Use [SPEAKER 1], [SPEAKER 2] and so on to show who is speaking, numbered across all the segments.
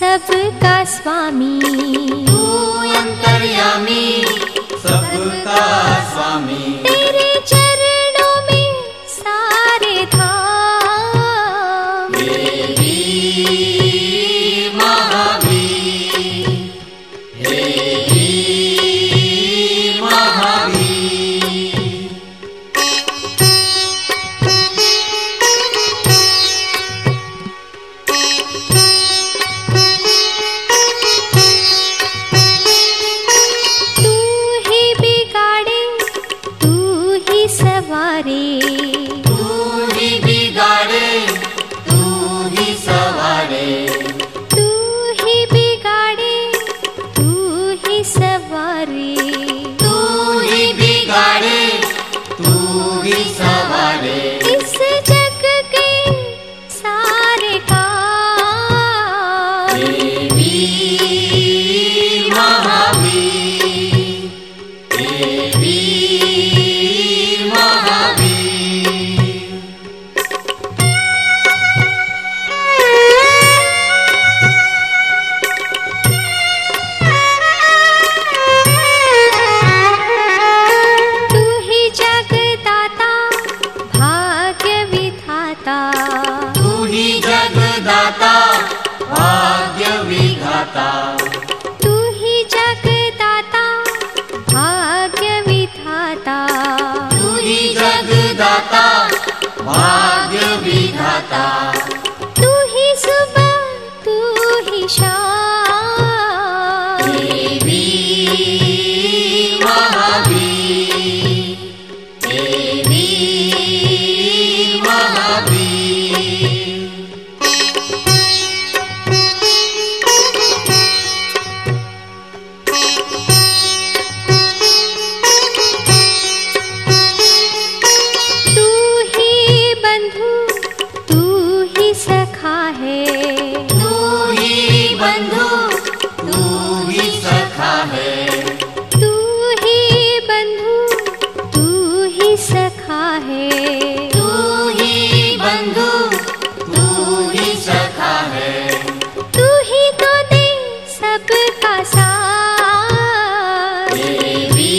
[SPEAKER 1] सबका स्वामी,
[SPEAKER 2] तू अंतर्यामी सबका स्वामी।
[SPEAKER 1] तेरे चरणों में सारे धाम।
[SPEAKER 2] देवी महावीर, देवी महावीर।
[SPEAKER 1] तू ही बिगाड़े तू ही सवारे,
[SPEAKER 2] तू ही बिगाड़े तू ही सवारे।
[SPEAKER 1] तू ही बिगाड़े तू ही सवारे।
[SPEAKER 2] तू ही बिगाड़े तू ही सवारे।
[SPEAKER 1] इस जग के सारे काम।
[SPEAKER 2] देवी महावीर, देवी महावीर।
[SPEAKER 1] तू ही जगदाता भाग्य विधाता,
[SPEAKER 2] तू ही जगदाता भाग्य विधाता।
[SPEAKER 1] तू ही जगदाता भाग्य विधाता।
[SPEAKER 2] तू ही जगदाता भाग्य विधाता।
[SPEAKER 1] तू ही सुबह तू ही शाम।
[SPEAKER 2] देवी महावीर, देवी महावीर।
[SPEAKER 1] तू ही बंधु तू ही सखा है,
[SPEAKER 2] तू ही बंधु तू ही सखा है।
[SPEAKER 1] तू ही बंधु तू ही सखा है।
[SPEAKER 2] तू ही बंधु तू ही सखा है।
[SPEAKER 1] तू ही तो दे सबका साथ।
[SPEAKER 2] देवी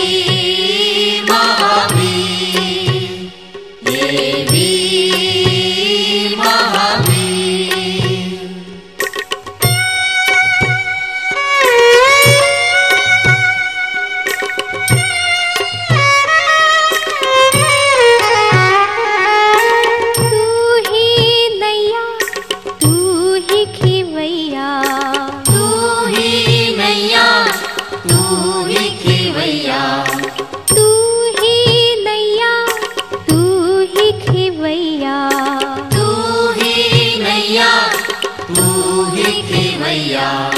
[SPEAKER 2] महावीर, देवी महावीर।
[SPEAKER 1] तू ही नैया तू ही खिवैया,
[SPEAKER 2] तू ही नैया तू ही खिवैया।
[SPEAKER 1] तू ही नैया तू ही खिवैया।
[SPEAKER 2] तू ही नैया तू ही खिवैया।